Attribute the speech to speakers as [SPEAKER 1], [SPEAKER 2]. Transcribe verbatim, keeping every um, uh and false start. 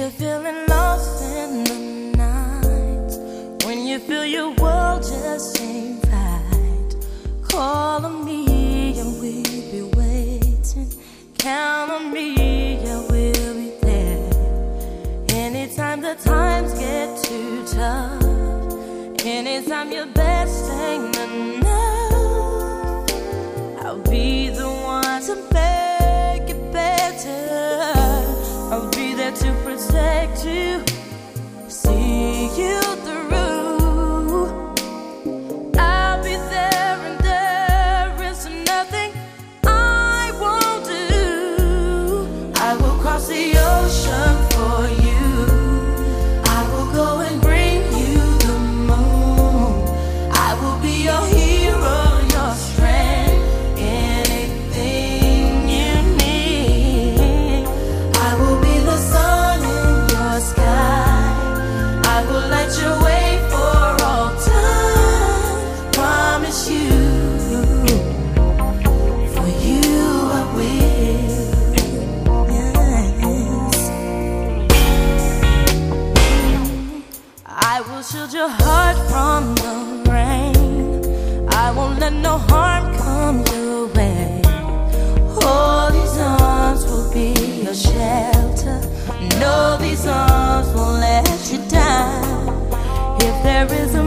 [SPEAKER 1] you're feeling lost in the night, when you feel your world just ain't right, call on me and we'll be waiting. Count on me, I will be there. Anytime the times get too tough, anytime your best ain't enough, I'll be the one to make it better. I'll be there to protect you, see you through. I'll be there and there is nothing I won't do. I will cross the ocean for you. I will go and bring you the moon. I will be your hero, your strength, anything you need. I will be the sun in your sky. I will light your way for all time. Promise you, for you I will. Yes. I will shield your heart from the rain. I won't let no harm come your way. All these arms will be your shelter. No, these arms won't let you down. If there is a